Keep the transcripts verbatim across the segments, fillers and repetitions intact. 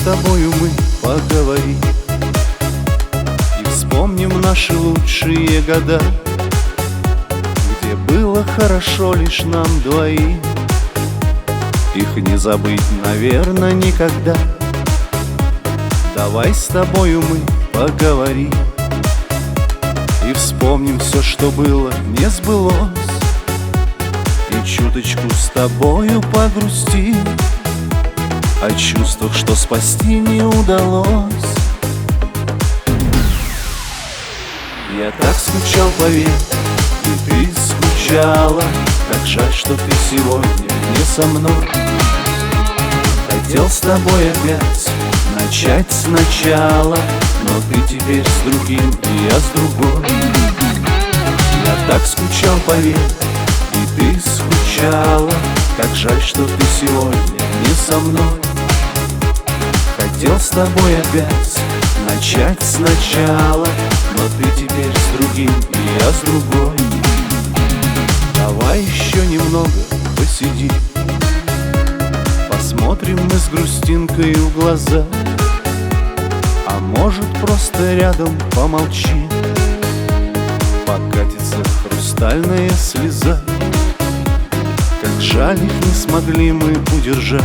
тобою мы поговорим и вспомним наши лучшие года, где было хорошо лишь нам двоим. Их не забыть, наверное, никогда. Давай с тобою мы поговорим и вспомним все, что было, не сбылось, и чуточку с тобою погрустим о чувствах, что спасти не удалось. Я так скучал, поверь, и ты скучала. Как жаль, что ты сегодня не со мной. Хотел с тобой опять начать сначала, но ты теперь с другим, и я с другой. Я так скучал, поверь, и ты скучала. Как жаль, что ты сегодня не со мной. Хотел с тобой опять начать сначала, но ты теперь с другим, и я с другой. Давай еще немного посидим, посмотрим мы с грустинкой в глаза. А может, просто рядом помолчим, покатится хрустальная слеза. Как жаль, их не смогли мы удержать,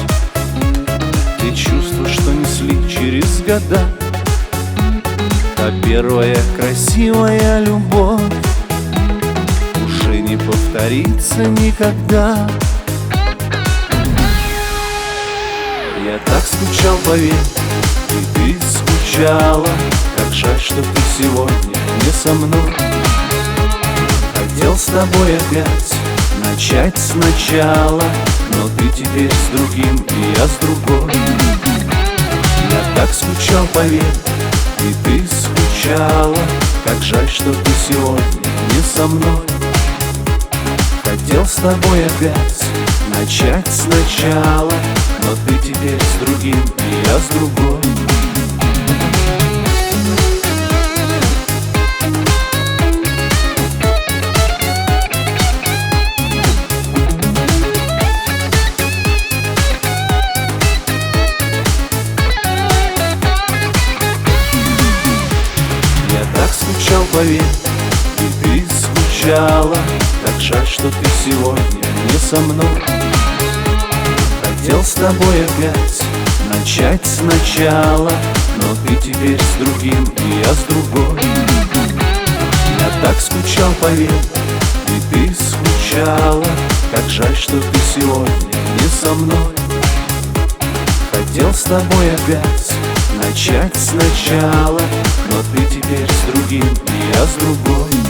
те чувства, что несли через года. Та первая красивая любовь уже не повторится никогда. Я так скучал, поверь, и ты скучала. Как жаль, что ты сегодня не со мной. Хотел с тобой опять начать сначала, но ты теперь с другим, и я с другой. Я так скучал, поверь, и ты скучала. Как жаль, что ты сегодня не со мной. Хотел с тобой опять начать сначала, но ты теперь с другим, и я с другой. Скучал, поверь, и ты скучала. Как жаль, что ты сегодня не со мной. Хотел с тобой опять начать сначала, но ты теперь с другим, и я с другой. Я так скучал, поверь, и ты скучала. Как жаль, что ты сегодня не со мной. Хотел с тобой опять начать сначала, но ты теперь с другим, и я с другой.